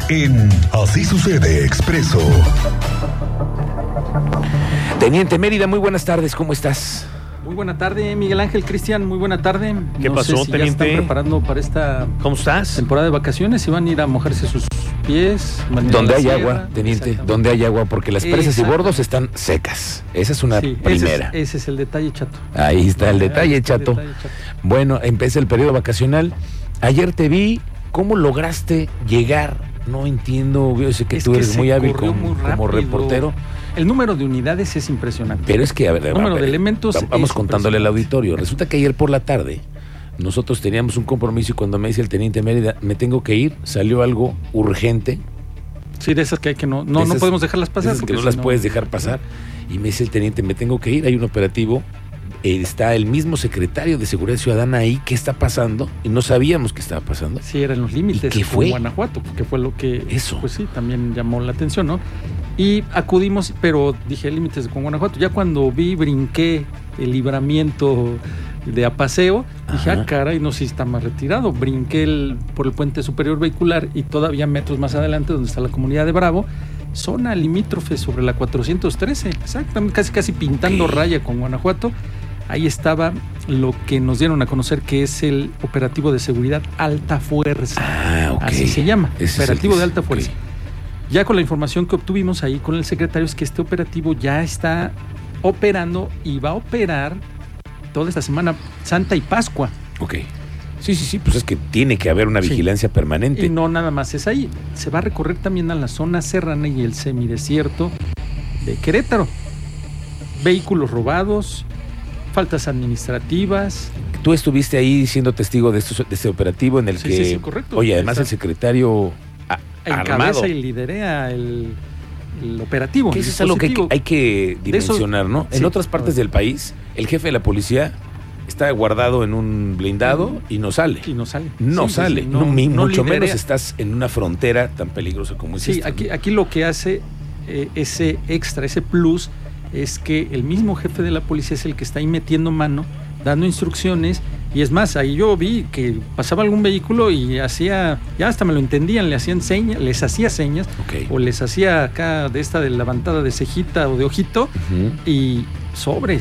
en Así Sucede Expreso. Teniente Mérida, muy buenas tardes, ¿cómo estás? Muy buena tarde, Miguel Ángel, Cristian, muy buena tarde. ¿Qué pasó, sé si teniente? Ya están preparando para esta ¿Cómo estás? temporada de vacaciones y van a ir a mojarse sus pies. Donde hay agua, teniente, donde hay agua, porque las presas y bordos están secas. Esa es una primera. Ese es el detalle, chato. Ahí está el detalle, chato. Bueno, empieza el periodo vacacional. Ayer te vi, ¿cómo lograste llegar? No entiendo, yo sé que tú eres muy hábil como reportero. El número de unidades es impresionante. Pero es que, a ver, el número de elementos vamos contándole al auditorio. Resulta que ayer por la tarde nosotros teníamos un compromiso y cuando me dice el teniente Mérida, me tengo que ir, salió algo urgente. Sí, de esas que hay que no podemos dejarlas pasar. Porque no las puedes dejar pasar. Y me dice el teniente, me tengo que ir, hay un operativo. Está el mismo secretario de Seguridad Ciudadana ahí, ¿qué está pasando? Y no sabíamos qué estaba pasando. Sí, eran los límites ¿Qué fue? Guanajuato, que fue lo que... Eso. Pues sí, también llamó la atención, ¿no? Y acudimos, pero dije límites con Guanajuato. Ya cuando brinqué el libramiento de Apaseo, dije, caray, no sé si está más retirado. Brinqué por el puente superior vehicular y todavía metros más adelante, donde está la comunidad de Bravo, zona limítrofe sobre la 413, exactamente, casi pintando raya con Guanajuato. Ahí estaba lo que nos dieron a conocer que es el operativo de seguridad alta fuerza. Así se llama, operativo de alta fuerza. Ya con la información que obtuvimos ahí con el secretario es que este operativo ya está operando y va a operar toda esta Semana Santa y Pascua. Ok. Sí, pues es que tiene que haber una vigilancia permanente. Y no nada más es ahí. Se va a recorrer también a la zona serrana y el semidesierto de Querétaro. Vehículos robados, faltas administrativas. Tú estuviste ahí siendo testigo de este operativo en el que... Sí, correcto. Oye, además el secretario encabeza y lidera el operativo. Que eso es algo que hay que dimensionar, ¿no? En otras partes del país, el jefe de la policía está guardado en un blindado y no sale. No sale. Mucho menos estás en una frontera tan peligrosa como es esta. Sí, aquí lo que hace ese extra, ese plus, es que el mismo jefe de la policía es el que está ahí metiendo mano, dando instrucciones, y es más, ahí yo vi que pasaba algún vehículo y ya hasta me lo entendían, les hacía señas, o les hacía acá de esta de levantada de cejita o de ojito, y sobre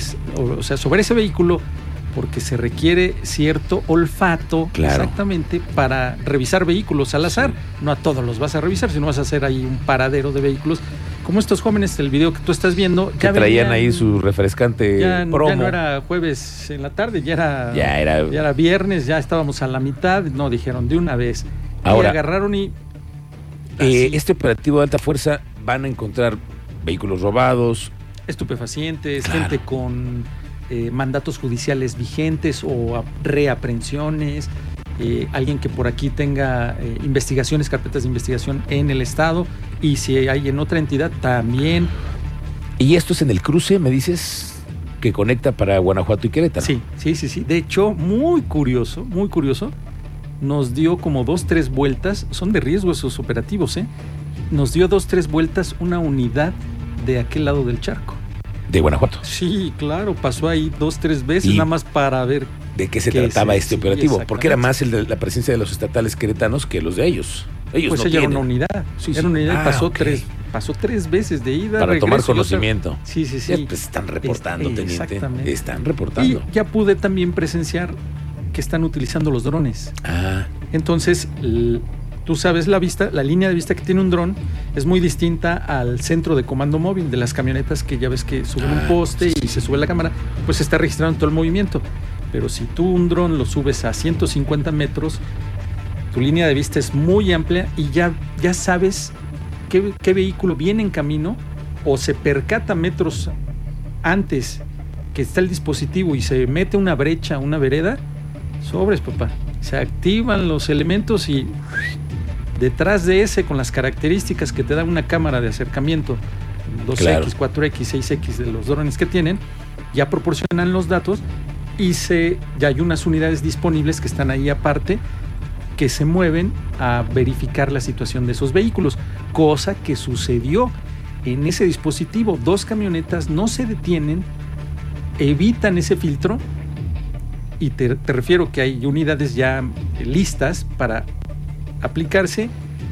ese vehículo, porque se requiere cierto olfato, exactamente, para revisar vehículos al azar. No a todos los vas a revisar, sino vas a hacer ahí un paradero de vehículos. Como estos jóvenes del video que tú estás viendo, que traían ahí su refrescante promo. Ya no era jueves en la tarde, ya era viernes, ya estábamos a la mitad. No, dijeron de una vez. Ahora, y agarraron y... este operativo de alta fuerza van a encontrar vehículos robados, estupefacientes, gente con mandatos judiciales vigentes o reaprehensiones, alguien que por aquí tenga carpetas de investigación en el estado, y si hay en otra entidad también. Y esto es en el cruce, me dices, que conecta para Guanajuato y Querétaro. Sí. De hecho, muy curioso, nos dio como 2-3 vueltas, son de riesgo esos operativos, nos dio 2-3 vueltas una unidad de aquel lado del charco. ¿De Guanajuato? Sí, claro, pasó ahí 2-3 veces nada más para ver de qué se trataba este operativo, porque era más la presencia de los estatales queretanos que los de ellos. Ellos no era una unidad. Era una unidad y pasó 3 veces de ida, para tomar conocimiento. Sí. Pues están reportando, teniente. Están reportando. Y ya pude también presenciar que están utilizando los drones. Entonces, tú sabes, la línea de vista que tiene un dron es muy distinta al centro de comando móvil de las camionetas, que ya ves que suben un poste y se sube la cámara, pues se está registrando todo el movimiento. Pero si tú un dron lo subes a 150 metros, tu línea de vista es muy amplia y ya sabes qué vehículo viene en camino o se percata metros antes que está el dispositivo y se mete una brecha, una vereda, sobres, papá. Se activan los elementos y detrás de ese, con las características que te da una cámara de acercamiento, 2X, 4X, 6X de los drones que tienen, ya proporcionan los datos y ya hay unas unidades disponibles que están ahí aparte, que se mueven a verificar la situación de esos vehículos, cosa que sucedió en ese dispositivo. 2 camionetas no se detienen, evitan ese filtro, y te refiero que hay unidades ya listas para aplicarse,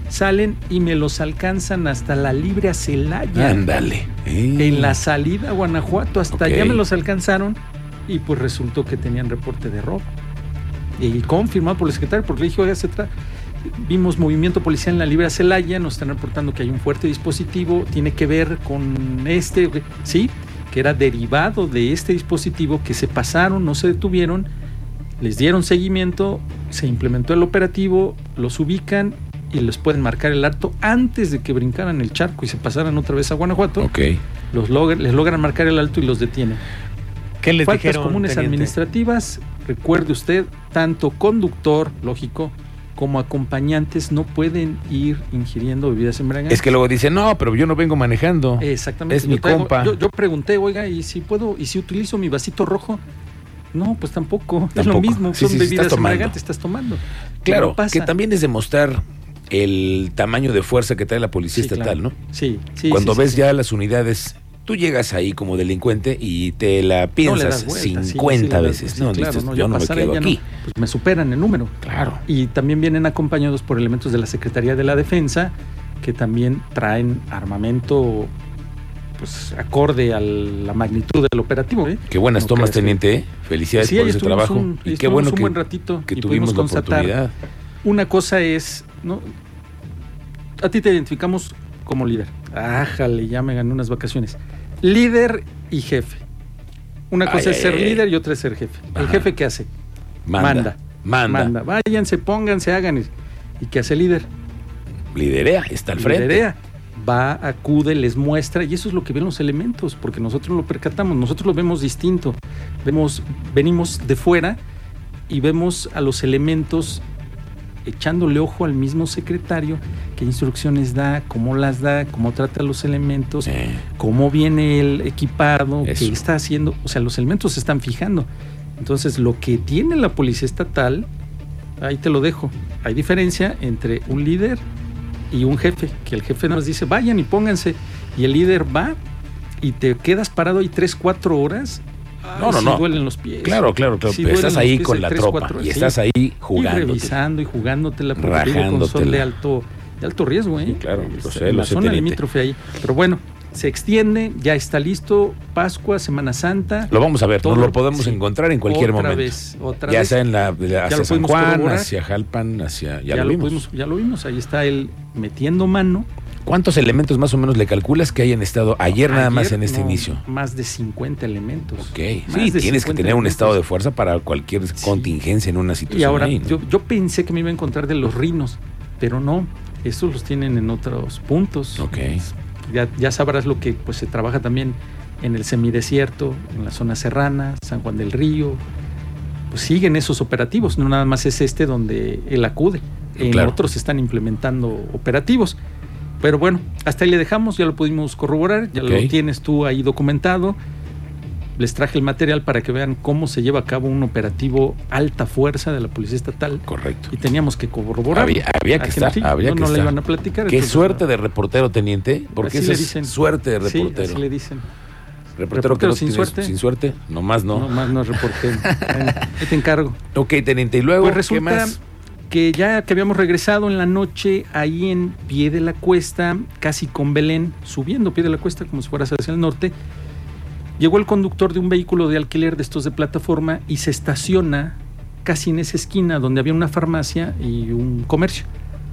Salen y me los alcanzan hasta la Libre a Celaya. Ándale. En la salida a Guanajuato, hasta allá me los alcanzaron y pues resultó que tenían reporte de robo. Y confirmado por el secretario, porque le dije, oiga, vimos movimiento policial en la Libre a Celaya, nos están reportando que hay un fuerte dispositivo, tiene que ver con sí, que era derivado de este dispositivo, que se pasaron, no se detuvieron, les dieron seguimiento, se implementó el operativo, los ubican y les pueden marcar el alto antes de que brincaran el charco y se pasaran otra vez a Guanajuato. Okay. Les logran marcar el alto y los detienen. ¿Qué les Faltas dijeron, comunes teniente? Administrativas, recuerde usted, tanto conductor, lógico, como acompañantes no pueden ir ingiriendo bebidas embriagantes. Es que luego dicen, no, pero yo no vengo manejando. Exactamente. Es mi compa. Yo pregunté, oiga, ¿y si utilizo mi vasito rojo? No, pues tampoco. Es lo mismo, son bebidas embriagantes, estás tomando. Claro, que también es demostrar el tamaño de fuerza que trae la policía estatal, claro. ¿no? Sí. Cuando ves ya las unidades, tú llegas ahí como delincuente y te la piensas 50 veces. No, claro, dices, yo no me quedo aquí. Pues me superan el número. Claro. Y también vienen acompañados por elementos de la Secretaría de la Defensa, que también traen armamento pues acorde a la magnitud del operativo. Qué buenas tomas, teniente. Felicidades por ese trabajo. Y qué bueno un buen ratito que tuvimos la oportunidad. Una cosa es, ¿no? A ti te identificamos como líder. Ájale, ya me gané unas vacaciones. Líder y jefe. Una cosa es ser líder y otra es ser jefe. El jefe, ¿qué hace? Manda. Váyanse, pónganse, hagan. ¿Y qué hace el líder? Liderea, está al frente. Liderea. Va, acude, les muestra, y eso es lo que ven los elementos, porque nosotros lo percatamos, nosotros lo vemos distinto. Venimos de fuera y vemos a los elementos echándole ojo al mismo secretario, qué instrucciones da, cómo trata a los elementos, cómo viene el equipado, qué está haciendo. O sea, los elementos se están fijando. Entonces, lo que tiene la policía estatal, ahí te lo dejo. Hay diferencia entre un líder y un jefe, que el jefe nos dice, vayan y pónganse, y el líder va y te quedas parado ahí 3-4 horas. No. Duelen los pies. Claro. Sí, pero estás ahí con la tropa y estás ahí jugando. Y revisando y jugándotela con sol de alto riesgo, ¿eh? Sí, claro, la zona limítrofe ahí. Pero bueno, se extiende, ya está listo, Pascua, Semana Santa. Lo vamos a ver, nos lo podemos encontrar en cualquier momento. Otra vez. Ya sea hacia San Juan, hacia Jalpan, ya lo vimos. Ya lo vimos, ahí está él metiendo mano. ¿Cuántos elementos más o menos le calculas que hayan estado ayer nada más en este inicio? Más de 50 elementos. Ok, sí, tienes que tener un estado de fuerza para cualquier contingencia en una situación. Y ahora, ahí, ¿no? yo pensé que me iba a encontrar de los rinos, pero no, estos los tienen en otros puntos. Ok. Ya sabrás lo que pues se trabaja también en el semidesierto, en la zona serrana, San Juan del Río. Pues siguen esos operativos, no nada más es donde él acude. En otros se están implementando operativos. Pero bueno, hasta ahí le dejamos, ya lo pudimos corroborar, ya lo tienes tú ahí documentado. Les traje el material para que vean cómo se lleva a cabo un operativo alta fuerza de la Policía Estatal. Correcto. Y teníamos que corroborar. Había que estar. No le iban a platicar. Qué suerte de reportero, teniente, porque así esa es suerte de reportero. Sí, así le dicen. Reportero que no sin suerte. Sin suerte, nomás no. Nomás no es reportero. Ahí te encargo. Ok, teniente, y luego, pues resulta ¿qué más? Que ya que habíamos regresado en la noche, ahí en Pie de la Cuesta, casi con Belén, subiendo Pie de la Cuesta como si fueras hacia el norte, llegó el conductor de un vehículo de alquiler de estos de plataforma y se estaciona casi en esa esquina donde había una farmacia y un comercio.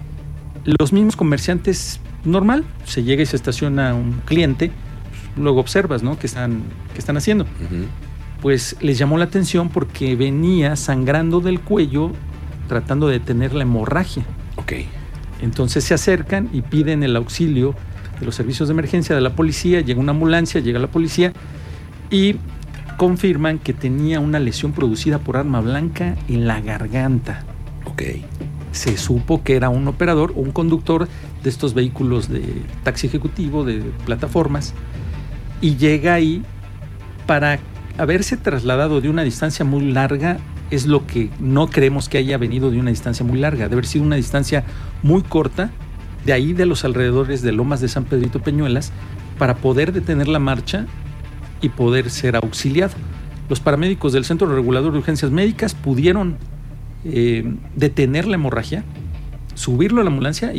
Los mismos comerciantes, normal, se llega y se estaciona un cliente, luego observas, ¿no? ¿Qué están haciendo? Uh-huh. Pues les llamó la atención porque venía sangrando del cuello, tratando de detener la hemorragia. Ok. Entonces se acercan y piden el auxilio de los servicios de emergencia de la policía, llega una ambulancia, llega la policía y confirman que tenía una lesión producida por arma blanca en la garganta. Ok. Se supo que era un operador o un conductor de estos vehículos de taxi ejecutivo, de plataformas, y llega ahí para haberse trasladado de una distancia muy larga. Es lo que no creemos que haya venido de una distancia muy larga, de haber sido una distancia muy corta, de ahí de los alrededores de Lomas de San Pedrito Peñuelas, para poder detener la marcha y poder ser auxiliado. Los paramédicos del Centro Regulador de Urgencias Médicas pudieron detener la hemorragia, subirlo a la ambulancia y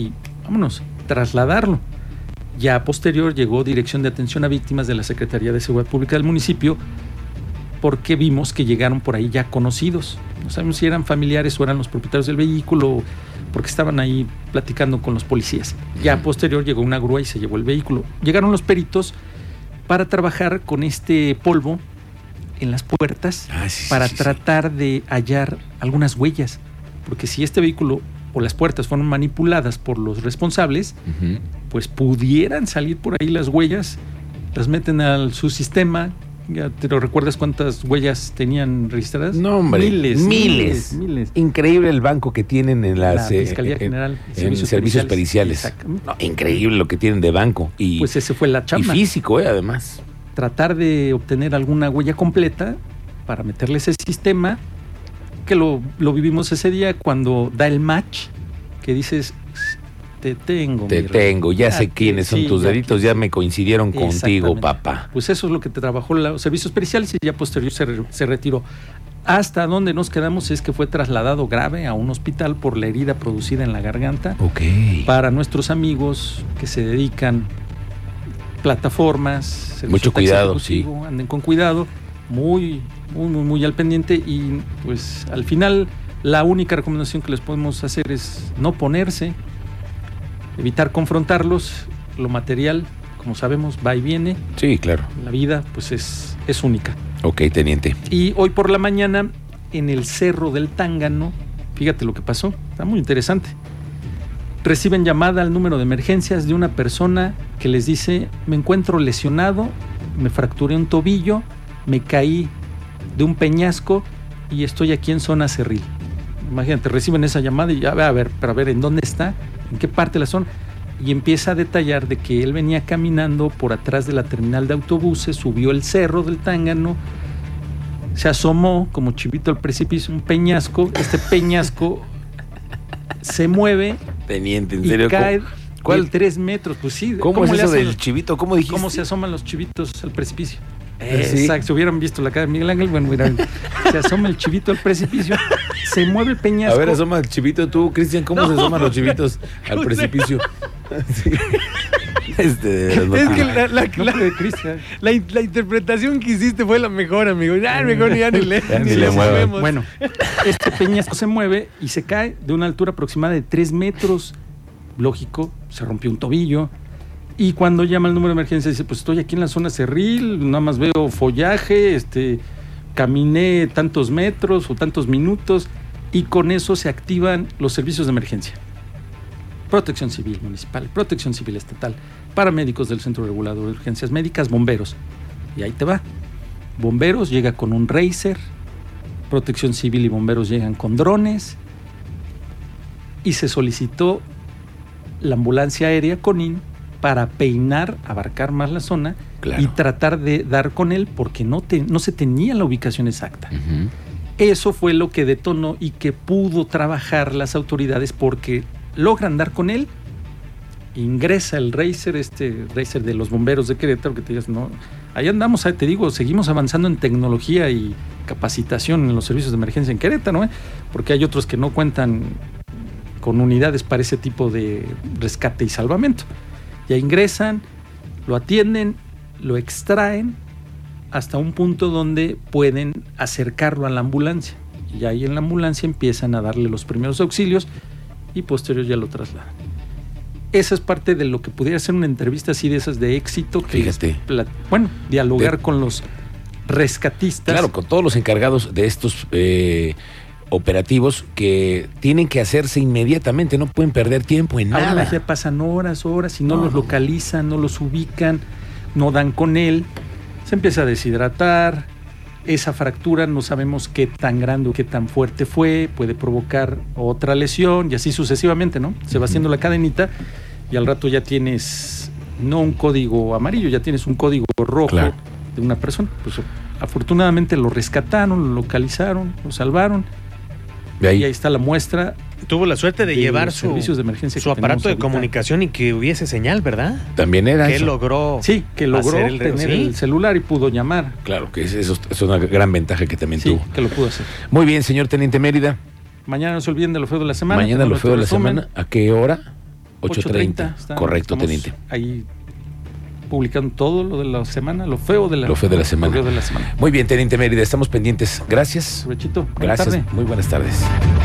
vámonos, trasladarlo. Ya posterior llegó Dirección de Atención a Víctimas de la Secretaría de Seguridad Pública del municipio, porque vimos que llegaron por ahí ya conocidos. No sabemos si eran familiares o eran los propietarios del vehículo, porque estaban ahí platicando con los policías. Ya posterior llegó una grúa y se llevó el vehículo. Llegaron los peritos para trabajar con este polvo en las puertas para tratar de hallar algunas huellas, porque si este vehículo o las puertas fueron manipuladas por los responsables, pues pudieran salir por ahí las huellas, las meten a su sistema. ¿Ya te lo recuerdas cuántas huellas tenían registradas? No, hombre, miles. Increíble el banco que tienen en la Fiscalía General en servicios periciales. No, increíble lo que tienen de banco. Y, pues ese fue la chamba. Y físico, además. Tratar de obtener alguna huella completa para meterle ese sistema, que lo vivimos ese día cuando da el match, que dices, te tengo, ya sé quiénes son tus deditos, ya me coincidieron contigo, papá. Pues eso es lo que te trabajó los servicios periciales y ya posterior se retiró. Hasta donde nos quedamos es que fue trasladado grave a un hospital por la herida producida en la garganta. Para nuestros amigos que se dedican plataformas, mucho cuidado, anden con cuidado, muy al pendiente, y pues al final la única recomendación que les podemos hacer es no ponerse, evitar confrontarlos. Lo material, como sabemos, va y viene. Sí, claro. La vida, pues es única. Ok, teniente. Y hoy por la mañana, en el Cerro del Tángano, fíjate lo que pasó, está muy interesante. Reciben llamada al número de emergencias de una persona que les dice: me encuentro lesionado, me fracturé un tobillo, me caí de un peñasco y estoy aquí en zona Cerril. Imagínate, reciben esa llamada y ya, a ver, ¿en dónde está? ¿En qué parte de la zona? Y empieza a detallar de que él venía caminando por atrás de la terminal de autobuses, subió el Cerro del Tángano, se asomó como chivito al precipicio, un peñasco. Este peñasco se mueve. Teniente, ¿en serio? Y cae. ¿Cuál? 3 metros, pues sí. ¿Cómo es eso del chivito? ¿Cómo dijiste? ¿Cómo se asoman los chivitos al precipicio? ¿Sí? Exacto, si hubieran visto la cara de Miguel Ángel, bueno, mira, se asoma el chivito al precipicio, se mueve el peñasco. A ver, asoma el chivito tú, Cristian, ¿cómo se asoman los chivitos al precipicio? Sí. Es que la interpretación que hiciste fue la mejor, amigo. Ya mejor ya ni le movemos. Bueno, este peñasco se mueve y se cae de una altura aproximada de 3 metros. Lógico, se rompió un tobillo. Y cuando llama el número de emergencia, dice: pues estoy aquí en la zona Cerril, nada más veo follaje, caminé tantos metros o tantos minutos, y con eso se activan los servicios de emergencia. Protección Civil Municipal, Protección Civil Estatal, paramédicos del Centro Regulador de Urgencias Médicas, bomberos. Y ahí te va. Bomberos llega con un Racer, Protección Civil y bomberos llegan con drones, y se solicitó la ambulancia aérea CONIN para peinar, abarcar más la zona, claro, y tratar de dar con él, porque no se tenía la ubicación exacta. Eso fue lo que detonó y que pudo trabajar las autoridades, porque logran dar con él, ingresa el Racer, Racer de los bomberos de Querétaro, que te digas, no, ahí andamos, te digo, seguimos avanzando en tecnología y capacitación en los servicios de emergencia en Querétaro, porque hay otros que no cuentan con unidades para ese tipo de rescate y salvamento. Ya ingresan, lo atienden, lo extraen hasta un punto donde pueden acercarlo a la ambulancia. Y ahí en la ambulancia empiezan a darle los primeros auxilios y posterior ya lo trasladan. Esa es parte de lo que pudiera ser una entrevista así de esas de éxito. Que fíjate. Dialogar con los rescatistas. Claro, con todos los encargados de estos operativos que tienen que hacerse inmediatamente, no pueden perder tiempo en nada. Ya pasan horas y no los localizan, no los ubican, no dan con él, se empieza a deshidratar, esa fractura no sabemos qué tan grande o qué tan fuerte fue, puede provocar otra lesión y así sucesivamente, ¿no? Se va haciendo la cadenita y al rato ya tienes no un código amarillo, ya tienes un código rojo, claro, de una persona. Pues afortunadamente lo rescataron, lo localizaron, lo salvaron. Y ahí está la muestra. Tuvo la suerte de llevar servicios de emergencia, su aparato de comunicación y que hubiese señal, ¿verdad? También era que eso. Logró. Sí, que logró tener el celular y pudo llamar. Claro, que eso es una gran ventaja que también tuvo. Que lo pudo hacer. Muy bien, señor Teniente Mérida. Mañana no se olviden de lo feo de la semana. Mañana lo feo de la semana. ¿A qué hora? 8:30. Correcto, teniente. Ahí publicando todo lo de la semana, lo feo de la semana. Muy bien, teniente Mérida, estamos pendientes. Gracias. Provechito. Gracias. Muy buenas tardes.